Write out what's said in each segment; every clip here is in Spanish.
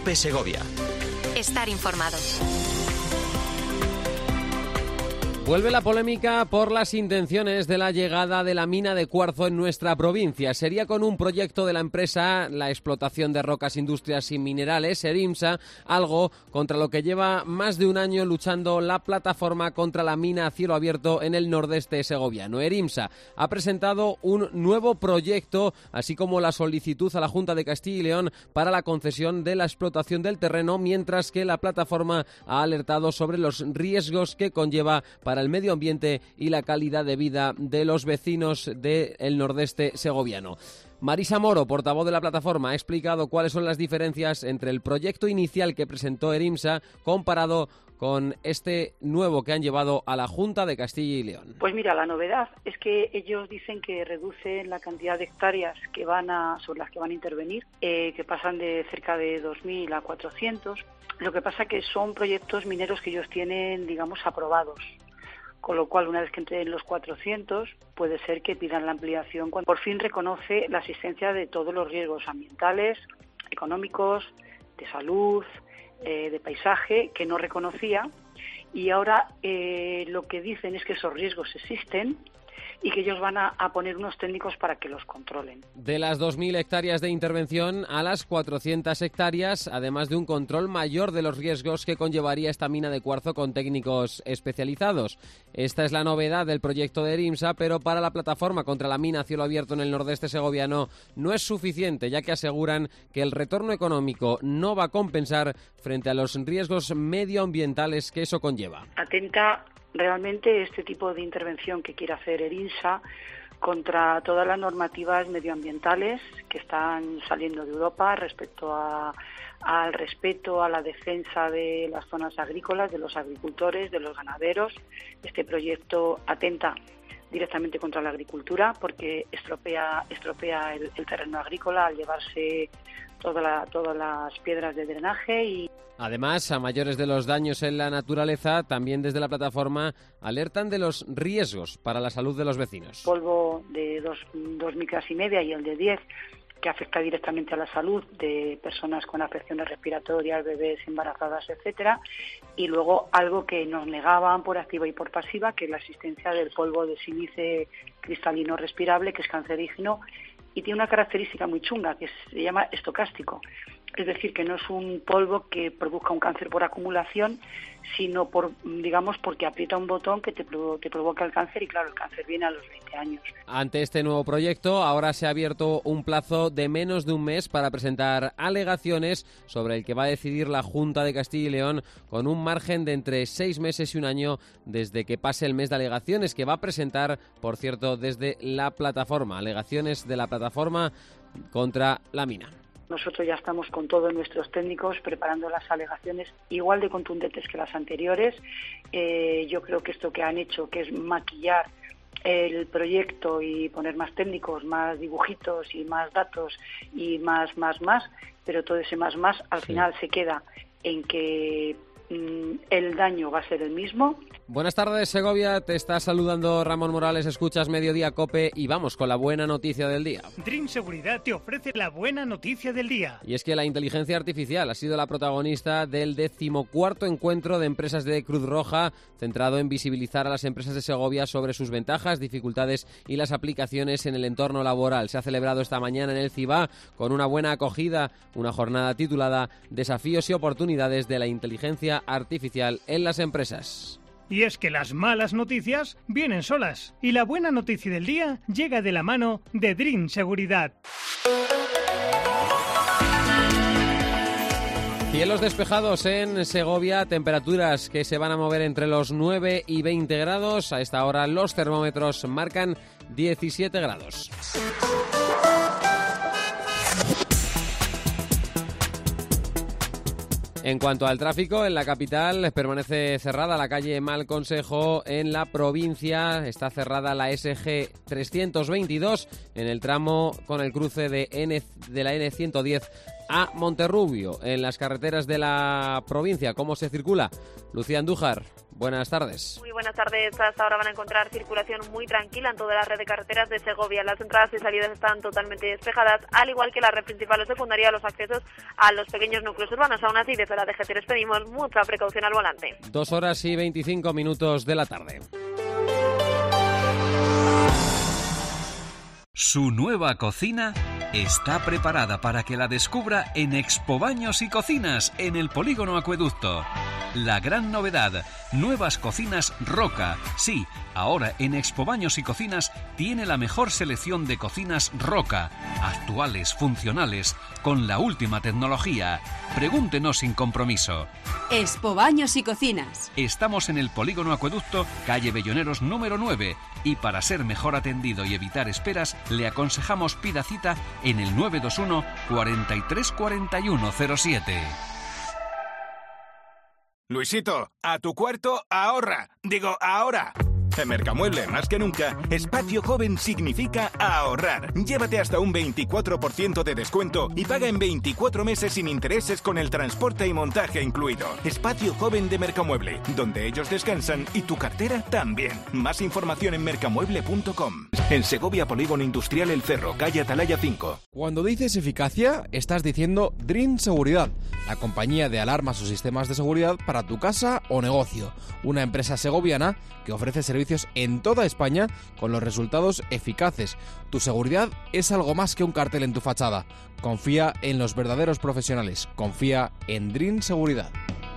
COPE Segovia. Estar informado. Vuelve la polémica por las intenciones de la llegada de la mina de cuarzo en nuestra provincia. Sería con un proyecto de la empresa, la explotación de rocas, industrias y minerales, ERIMSA, algo contra lo que lleva más de un año luchando la plataforma contra la mina a cielo abierto en el nordeste segoviano. ERIMSA ha presentado un nuevo proyecto, así como la solicitud a la Junta de Castilla y León para la concesión de la explotación del terreno, mientras que la plataforma ha alertado sobre los riesgos que conlleva para el medio ambiente y la calidad de vida de los vecinos del nordeste segoviano. Marisa Moro, portavoz de la plataforma, ha explicado cuáles son las diferencias entre el proyecto inicial que presentó ERIMSA comparado con este nuevo que han llevado a la Junta de Castilla y León. Pues mira, la novedad es que ellos dicen que reducen la cantidad de hectáreas sobre las que van a intervenir, que pasan de cerca de 2.000 a 400. Lo que pasa que son proyectos mineros que ellos tienen, digamos, aprobados. Con lo cual, una vez que entre en los 400, puede ser que pidan la ampliación cuando por fin reconoce la existencia de todos los riesgos ambientales, económicos, de salud, de paisaje, que no reconocía. Y ahora lo que dicen es que esos riesgos existen y que ellos van a poner unos técnicos para que los controlen. De las 2.000 hectáreas de intervención a las 400 hectáreas, además de un control mayor de los riesgos que conllevaría esta mina de cuarzo con técnicos especializados. Esta es la novedad del proyecto de ERIMSA, pero para la plataforma contra la mina a cielo abierto en el nordeste segoviano no es suficiente, ya que aseguran que el retorno económico no va a compensar frente a los riesgos medioambientales que eso conlleva. Atenta realmente este tipo de intervención que quiere hacer ERIMSA contra todas las normativas medioambientales que están saliendo de Europa respecto al respeto a la defensa de las zonas agrícolas, de los agricultores, de los ganaderos. Este proyecto atenta directamente contra la agricultura porque estropea el terreno agrícola al llevarse todas las piedras de drenaje y además, a mayores de los daños en la naturaleza, también desde la plataforma alertan de los riesgos para la salud de los vecinos. Polvo de 2 micras y media y el de 10, que afecta directamente a la salud de personas con afecciones respiratorias, bebés, embarazadas, etcétera. Y luego algo que nos negaban por activa y por pasiva, que es la existencia del polvo de sílice cristalino respirable, que es cancerígeno y tiene una característica muy chunga, que se llama estocástico. Es decir, que no es un polvo que produzca un cáncer por acumulación, sino porque aprieta un botón que te provoca el cáncer y claro, el cáncer viene a los 20 años. Ante este nuevo proyecto, ahora se ha abierto un plazo de menos de un mes para presentar alegaciones sobre el que va a decidir la Junta de Castilla y León, con un margen de entre 6 meses y un año desde que pase el mes de alegaciones, que va a presentar, por cierto, desde la plataforma. Alegaciones de la plataforma contra la mina. Nosotros ya estamos con todos nuestros técnicos preparando las alegaciones igual de contundentes que las anteriores. Yo creo que esto que han hecho, que es maquillar el proyecto y poner más técnicos, más dibujitos y más datos y más, pero todo ese más al final se queda en que el daño va a ser el mismo. Buenas tardes, Segovia, te está saludando Ramón Morales, escuchas Mediodía COPE y vamos con la buena noticia del día. Dream Seguridad te ofrece la buena noticia del día. Y es que la inteligencia artificial ha sido la protagonista del 14º encuentro de empresas de Cruz Roja, centrado en visibilizar a las empresas de Segovia sobre sus ventajas, dificultades y las aplicaciones en el entorno laboral. Se ha celebrado esta mañana en el CIBA con una buena acogida, una jornada titulada Desafíos y oportunidades de la inteligencia artificial en las empresas. Y es que las malas noticias vienen solas y la buena noticia del día llega de la mano de Dream Seguridad. Cielos despejados en Segovia, temperaturas que se van a mover entre los 9 y 20 grados. A esta hora los termómetros marcan 17 grados. En cuanto al tráfico, en la capital permanece cerrada la calle Mal Consejo. En la provincia está cerrada la SG 322 en el tramo con el cruce de la N110 a Monterrubio. En las carreteras de la provincia, ¿cómo se circula? Lucía Andújar, Buenas tardes. Muy buenas tardes. Hasta ahora van a encontrar circulación muy tranquila en toda la red de carreteras de Segovia. Las entradas y salidas están totalmente despejadas, al igual que la red principal o secundaria, los accesos a los pequeños núcleos urbanos. Aún así, desde la DGT les pedimos mucha precaución al volante. 2 horas y 25 minutos de la tarde. Su nueva cocina está preparada para que la descubra en Expo Baños y Cocinas, en el Polígono Acueducto. La gran novedad, nuevas cocinas Roca. Sí, ahora en Expo Baños y Cocinas tiene la mejor selección de cocinas Roca, actuales, funcionales, con la última tecnología. Pregúntenos sin compromiso. Expo Baños y Cocinas. Estamos en el Polígono Acueducto, calle Belloneros número 9, y para ser mejor atendido y evitar esperas, le aconsejamos pida cita en el 921 43 41 07. Luisito, a tu cuarto ahorra. Digo, ahora. En Mercamueble, más que nunca, espacio joven significa ahorrar. Llévate hasta un 24% de descuento y paga en 24 meses sin intereses con el transporte y montaje incluido. Espacio joven de Mercamueble, donde ellos descansan y tu cartera también. Más información en mercamueble.com. En Segovia, Polígono Industrial El Cerro, calle Atalaya 5. Cuando dices eficacia, estás diciendo Dream Seguridad, la compañía de alarmas o sistemas de seguridad para tu casa o negocio. Una empresa segoviana que ofrece servicios en toda España con los resultados eficaces. Tu seguridad es algo más que un cartel en tu fachada. Confía en los verdaderos profesionales. Confía en Dream Seguridad.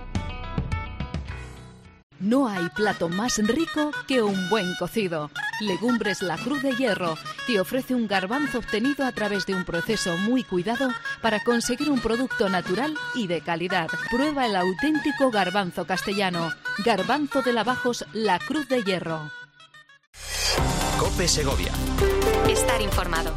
No hay plato más rico que un buen cocido. Legumbres La Cruz de Hierro te ofrece un garbanzo obtenido a través de un proceso muy cuidado para conseguir un producto natural y de calidad. Prueba el auténtico garbanzo castellano. Garbanzo de Lavajos La Cruz de Hierro. COPE Segovia. Estar informado.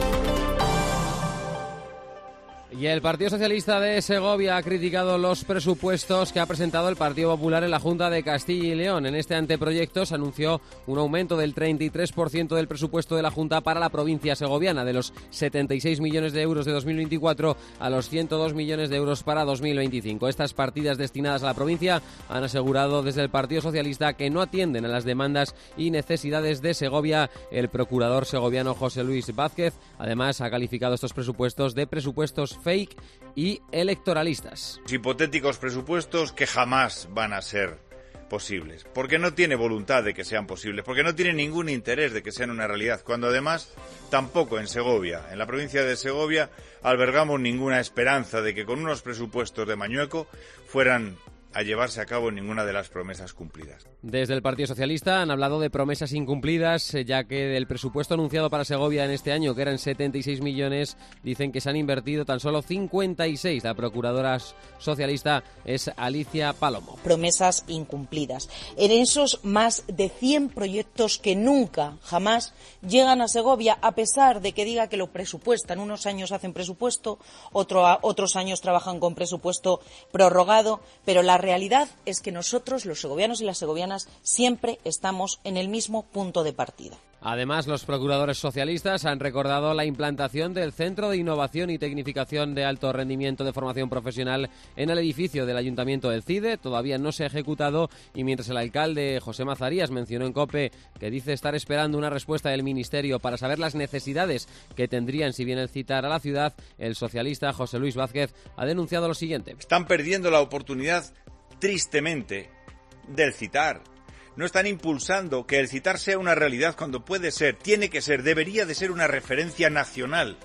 Y el Partido Socialista de Segovia ha criticado los presupuestos que ha presentado el Partido Popular en la Junta de Castilla y León. En este anteproyecto se anunció un aumento del 33% del presupuesto de la Junta para la provincia segoviana, de los 76 millones de euros de 2024 a los 102 millones de euros para 2025. Estas partidas destinadas a la provincia han asegurado desde el Partido Socialista que no atienden a las demandas y necesidades de Segovia. El procurador segoviano José Luis Vázquez, además, ha calificado estos presupuestos de presupuestos fake y electoralistas. Hipotéticos presupuestos que jamás van a ser posibles, porque no tiene voluntad de que sean posibles, porque no tiene ningún interés de que sean una realidad, cuando además tampoco en Segovia, en la provincia de Segovia, albergamos ninguna esperanza de que con unos presupuestos de Mañueco fueran a llevarse a cabo ninguna de las promesas cumplidas. Desde el Partido Socialista han hablado de promesas incumplidas, ya que del presupuesto anunciado para Segovia en este año, que eran 76 millones, dicen que se han invertido tan solo 56. La procuradora socialista es Alicia Palomo. Promesas incumplidas. En esos más de 100 proyectos que nunca, jamás llegan a Segovia, a pesar de que diga que lo presupuestan. Unos años hacen presupuesto, otros años trabajan con presupuesto prorrogado, pero la realidad es que nosotros, los segovianos y las segovianas, siempre estamos en el mismo punto de partida. Además, los procuradores socialistas han recordado la implantación del Centro de Innovación y Tecnificación de Alto Rendimiento de Formación Profesional en el edificio del Ayuntamiento del CIDE. Todavía no se ha ejecutado y mientras el alcalde José Mazarías mencionó en COPE que dice estar esperando una respuesta del Ministerio para saber las necesidades que tendrían si viene el citar a la ciudad, el socialista José Luis Vázquez ha denunciado lo siguiente. Están perdiendo la oportunidad, tristemente, del citar. No están impulsando que el citar sea una realidad cuando puede ser, tiene que ser, debería de ser una referencia nacional.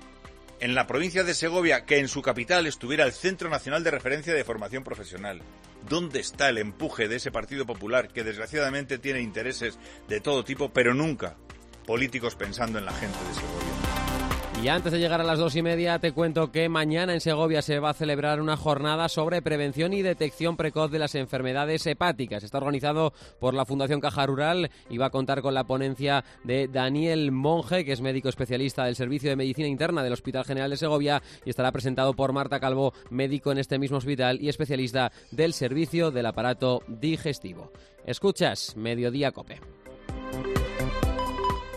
En la provincia de Segovia, que en su capital estuviera el Centro Nacional de Referencia de Formación Profesional. ¿Dónde está el empuje de ese Partido Popular que desgraciadamente tiene intereses de todo tipo, pero nunca políticos pensando en la gente de Segovia? Y antes de llegar a las 2:30 te cuento que mañana en Segovia se va a celebrar una jornada sobre prevención y detección precoz de las enfermedades hepáticas. Está organizado por la Fundación Caja Rural y va a contar con la ponencia de Daniel Monge, que es médico especialista del Servicio de Medicina Interna del Hospital General de Segovia, y estará presentado por Marta Calvo, médico en este mismo hospital y especialista del servicio del aparato digestivo. Escuchas Mediodía COPE.